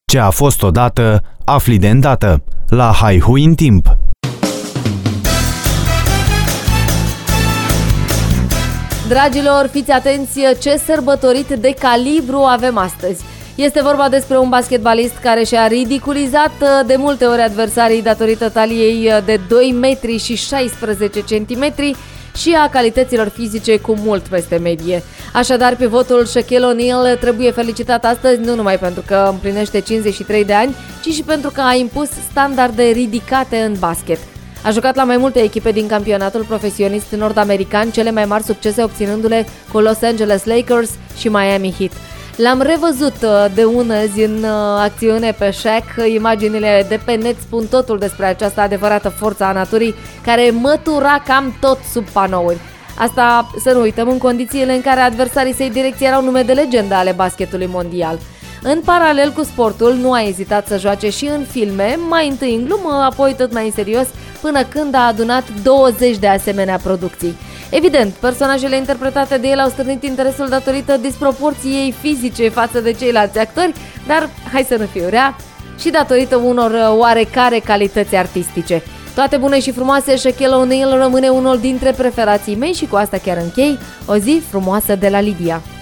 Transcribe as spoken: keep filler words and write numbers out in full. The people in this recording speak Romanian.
Ce a fost odată, afli de îndată. La Haihui în timp. Dragilor, fiți atenți ce sărbătorit de calibru avem astăzi. Este vorba despre un basketbalist care și-a ridiculizat de multe ori adversarii datorită taliei de doi metri și șaisprezece centimetri și a calităților fizice cu mult peste medie. Așadar, pivotul Shaquille O'Neal trebuie felicitat astăzi nu numai pentru că împlinește cincizeci și trei de ani, ci și pentru că a impus standarde ridicate în basket. A jucat la mai multe echipe din campionatul profesionist nord-american, cele mai mari succese obținându-le cu Los Angeles Lakers și Miami Heat. L-am revăzut de ună zi în acțiune pe Shaq, imaginile de pe net spun totul despre această adevărată forță a naturii care mătura cam tot sub panouri. Asta să nu uităm în condițiile în care adversarii săi direcți erau nume de legendă ale basketului mondial. În paralel cu sportul, nu a ezitat să joace și în filme, mai întâi în glumă, apoi tot mai în serios, până când a adunat douăzeci de asemenea producții. Evident, personajele interpretate de el au stârnit interesul datorită disproporției fizice față de ceilalți actori, dar, hai să nu fiu rea, și datorită unor oarecare calități artistice. Toate bune și frumoase, Shaquille O'Neal rămâne unul dintre preferații mei și cu asta chiar închei. O zi frumoasă de la Lidia!